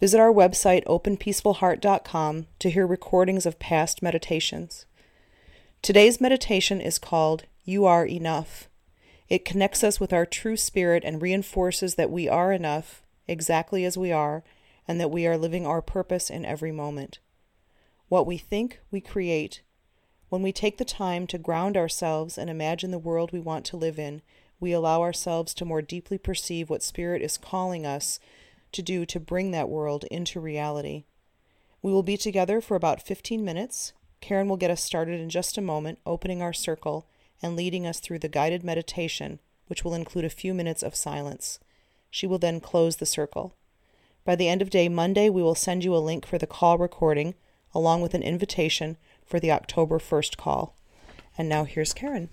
Visit our website, openpeacefulheart.com, to hear recordings of past meditations. Today's meditation is called You Are Enough. It connects us with our true spirit and reinforces that we are enough, exactly as we are, and that we are living our purpose in every moment. What we think, we create. When we take the time to ground ourselves and imagine the world we want to live in, we allow ourselves to more deeply perceive what Spirit is calling us to do to bring that world into reality. We will be together for about 15 minutes. Karen will get us started in just a moment, opening our circle and leading us through the guided meditation, which will include a few minutes of silence. She will then close the circle. By the end of day Monday, we will send you a link for the call recording, along with an invitation for the October 1st call. And now here's Karen.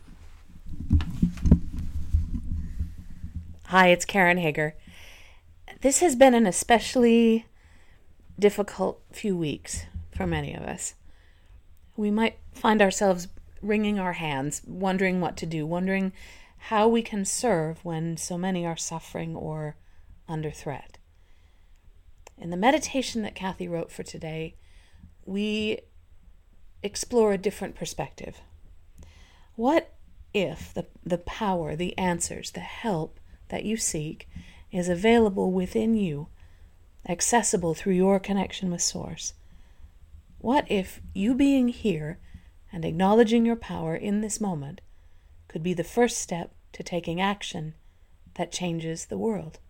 Hi, it's Karen Hager. This has been an especially difficult few weeks for many of us. We might find ourselves wringing our hands, wondering what to do, wondering how we can serve when so many are suffering or under threat. In the meditation that Kathy wrote for today, we explore a different perspective. What if the power, the answers, the help that you seek is available within you, accessible through your connection with Source? What if you being here and acknowledging your power in this moment could be the first step to taking action that changes the world?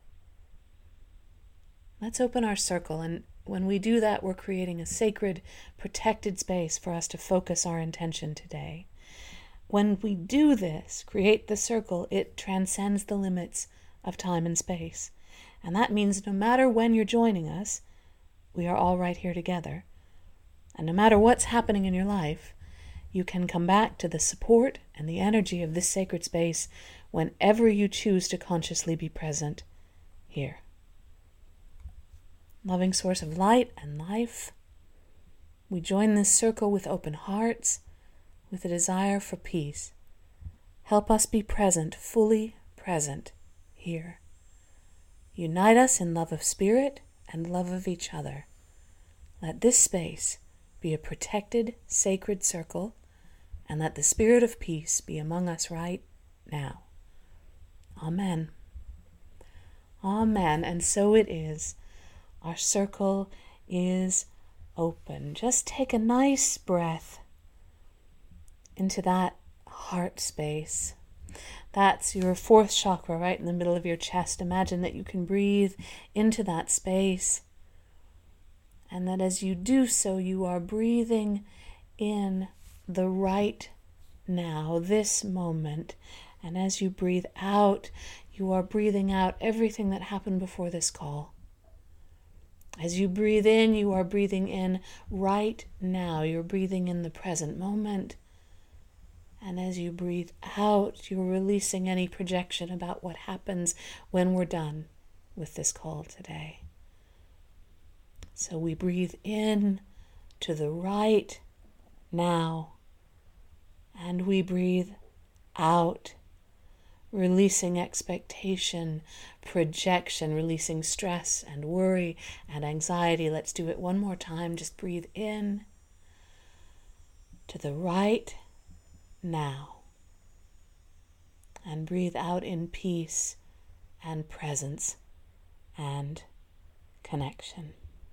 Let's open our circle, and when we do that, we're creating a sacred, protected space for us to focus our intention today. When we do this, create the circle, it transcends the limits of time and space. And that means no matter when you're joining us, we are all right here together. And no matter what's happening in your life, you can come back to the support and the energy of this sacred space whenever you choose to consciously be present here. Loving source of light and life, we join this circle with open hearts, with a desire for peace. Help us be present, fully present here. Unite us in love of spirit and love of each other. Let this space be a protected, sacred circle, and let the spirit of peace be among us right now. Amen. Amen. And so it is. Our circle is open. Just take a nice breath into that heart space. That's your fourth chakra right in the middle of your chest. Imagine that you can breathe into that space, and that as you do so, you are breathing in the right now, this moment. And as you breathe out, you are breathing out everything that happened before this call. As you breathe in, you are breathing in right now. You're breathing in the present moment. And as you breathe out, you're releasing any projection about what happens when we're done with this call today. So we breathe in to the right now, and we breathe out, releasing expectation, projection, releasing stress and worry and anxiety. Let's do it one more time. Just breathe in to the right now, and breathe out in peace and presence and connection.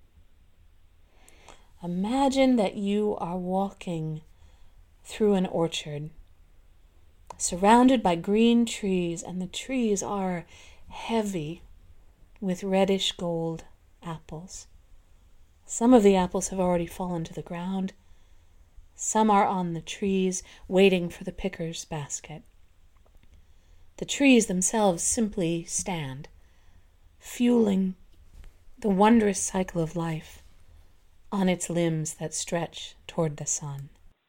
Imagine that you are walking through an orchard, surrounded by green trees, and the trees are heavy with reddish gold apples. Some of the apples have already fallen to the ground. Some are on the trees, waiting for the picker's basket. The trees themselves simply stand, fueling the wondrous cycle of life on its limbs that stretch toward the sun.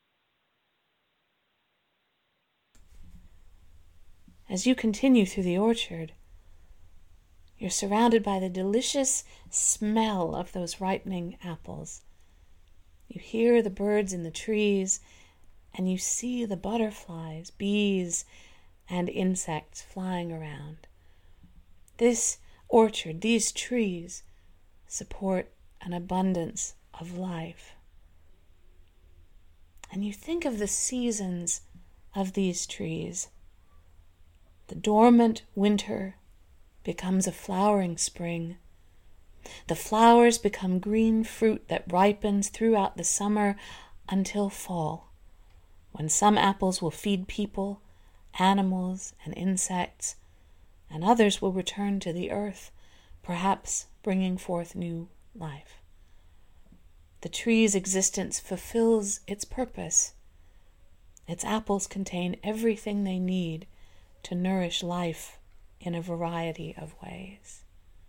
As you continue through the orchard, you're surrounded by the delicious smell of those ripening apples. You hear the birds in the trees, and you see the butterflies, bees, and insects flying around. This orchard, these trees, support an abundance of life. And you think of the seasons of these trees. The dormant winter becomes a flowering spring. The flowers become green fruit that ripens throughout the summer until fall, when some apples will feed people, animals, and insects, and others will return to the earth, perhaps bringing forth new life. The tree's existence fulfills its purpose. Its apples contain everything they need to nourish life in a variety of ways.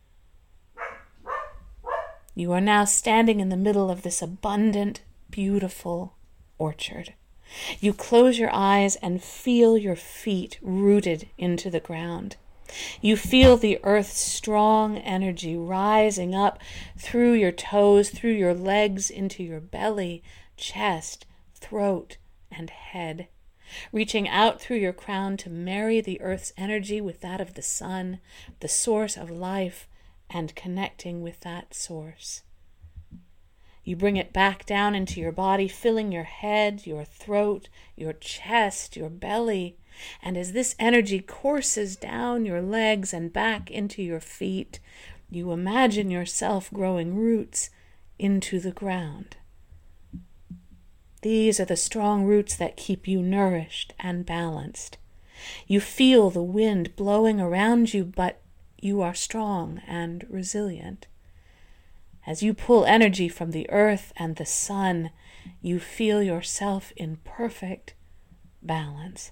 You are now standing in the middle of this abundant, beautiful orchard. You close your eyes and feel your feet rooted into the ground. You feel the earth's strong energy rising up through your toes, through your legs, into your belly, chest, throat, and head, reaching out through your crown to marry the earth's energy with that of the sun, the source of life, and connecting with that source. You bring it back down into your body, filling your head, your throat, your chest, your belly. And as this energy courses down your legs and back into your feet, you imagine yourself growing roots into the ground. These are the strong roots that keep you nourished and balanced. You feel the wind blowing around you, but you are strong and resilient. As you pull energy from the earth and the sun, you feel yourself in perfect balance.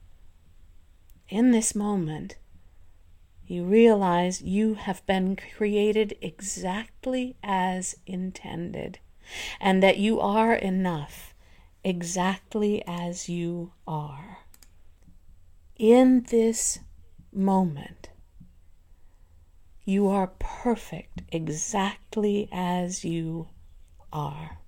In this moment, you realize you have been created exactly as intended, and that you are enough exactly as you are. In this moment, you are perfect exactly as you are.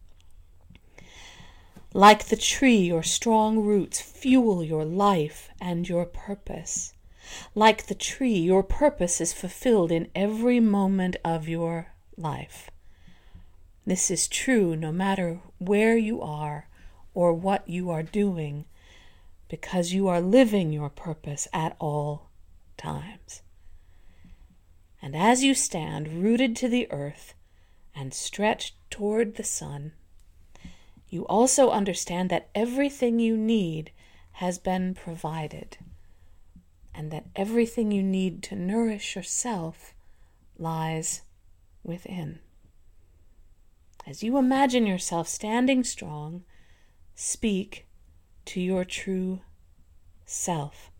Like the tree, your strong roots fuel your life and your purpose. Like the tree, your purpose is fulfilled in every moment of your life. This is true no matter where you are or what you are doing, because you are living your purpose at all times. And as you stand rooted to the earth and stretched toward the sun, you also understand that everything you need has been provided, and that everything you need to nourish yourself lies within. As you imagine yourself standing strong, speak to your true self.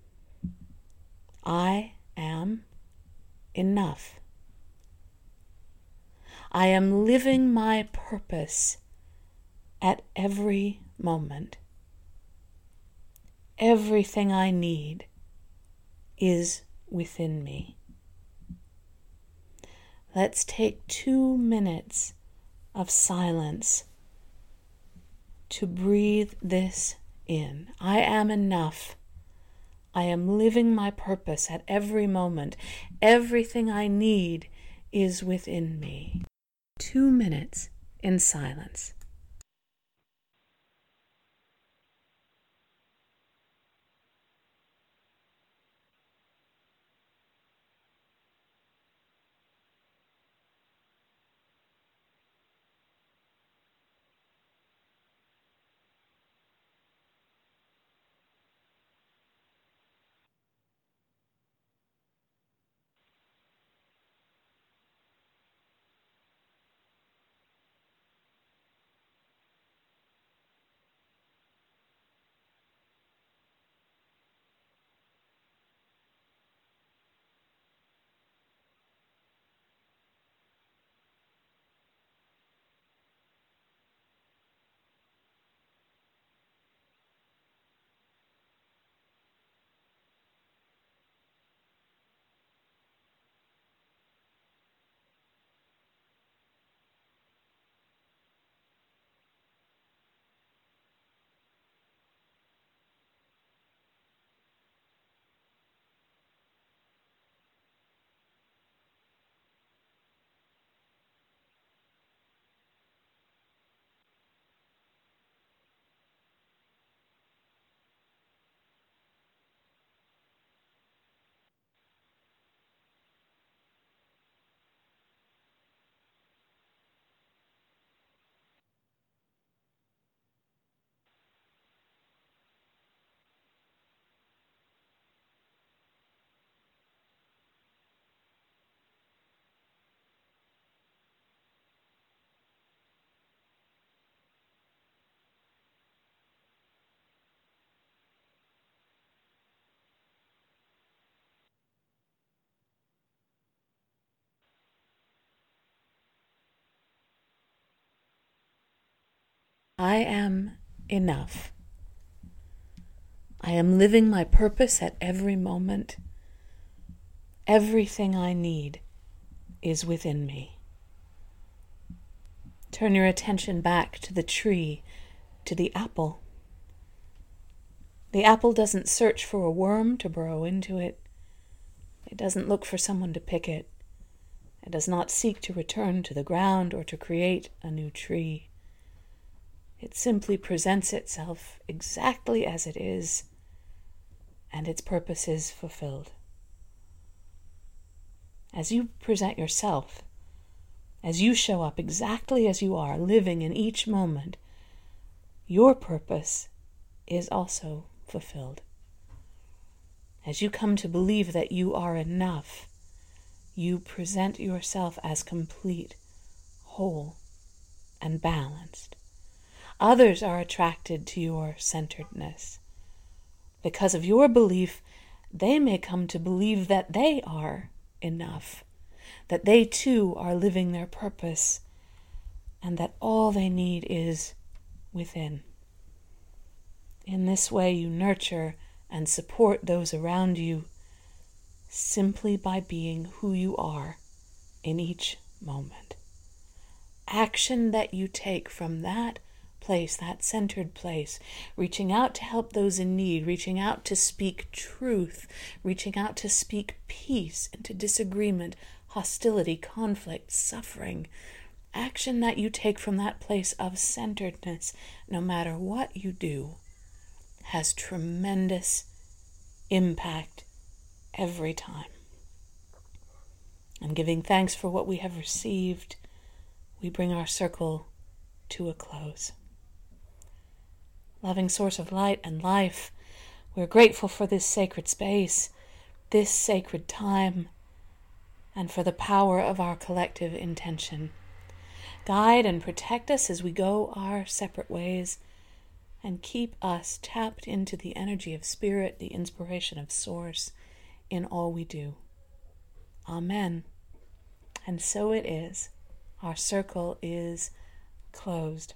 I am enough. I am living my purpose at every moment. Everything I need is within me. Let's take 2 minutes of silence to breathe this in. I am enough. I am living my purpose at every moment. Everything I need is within me. 2 minutes in silence. I am enough. I am living my purpose at every moment. Everything I need is within me. Turn your attention back to the tree, to the apple. The apple doesn't search for a worm to burrow into it. It doesn't look for someone to pick it. It does not seek to return to the ground or to create a new tree. It simply presents itself exactly as it is, and its purpose is fulfilled. As you present yourself, as you show up exactly as you are, living in each moment, your purpose is also fulfilled. As you come to believe that you are enough, you present yourself as complete, whole, and balanced. Others are attracted to your centeredness. Because of your belief, they may come to believe that they are enough, that they too are living their purpose, and that all they need is within. In this way, you nurture and support those around you simply by being who you are in each moment. Action that you take from that place, that centered place, reaching out to help those in need, reaching out to speak truth, reaching out to speak peace into disagreement, hostility, conflict, suffering. Action that you take from that place of centeredness, no matter what you do, has tremendous impact every time. And giving thanks for what we have received, we bring our circle to a close. Loving source of light and life, we're grateful for this sacred space, this sacred time, and for the power of our collective intention. Guide and protect us as we go our separate ways, and keep us tapped into the energy of spirit, the inspiration of source in all we do. Amen. And so it is. Our circle is closed.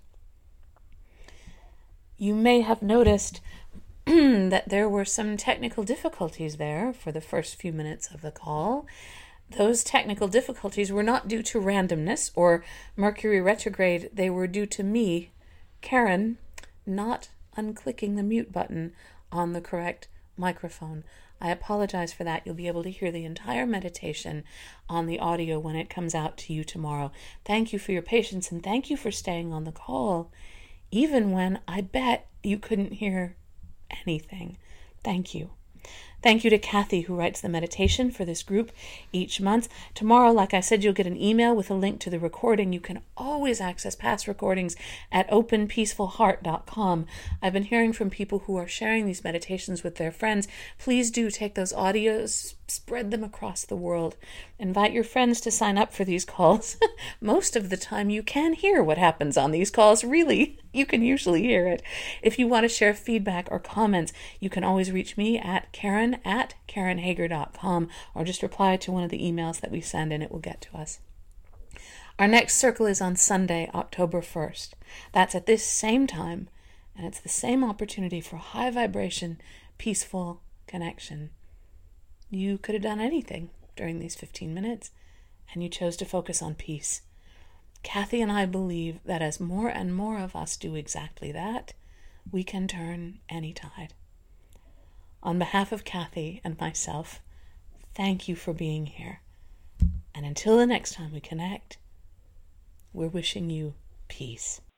You may have noticed that there were some technical difficulties there for the first few minutes of the call. Those technical difficulties were not due to randomness or Mercury retrograde. They were due to me, Karen, not unclicking the mute button on the correct microphone. I apologize for that. You'll be able to hear the entire meditation on the audio when it comes out to you tomorrow. Thank you for your patience, and thank you for staying on the call, even when I bet you couldn't hear anything. Thank you. Thank you to Kathy, who writes the meditation for this group each month. Tomorrow, like I said, you'll get an email with a link to the recording. You can always access past recordings at openpeacefulheart.com. I've been hearing from people who are sharing these meditations with their friends. Please do take those audios, spread them across the world. Invite your friends to sign up for these calls. Most of the time you can hear what happens on these calls. Really, you can usually hear it. If you want to share feedback or comments, you can always reach me at Karen@KarenHager.com, or just reply to one of the emails that we send and it will get to us. Our next circle is on Sunday, October 1st. That's at this same time, and it's the same opportunity for high vibration, peaceful connection. You could have done anything during these 15 minutes, and you chose to focus on peace. Kathy and I believe that as more and more of us do exactly that, we can turn any tide. On behalf of Kathy and myself, thank you for being here. And until the next time we connect, we're wishing you peace.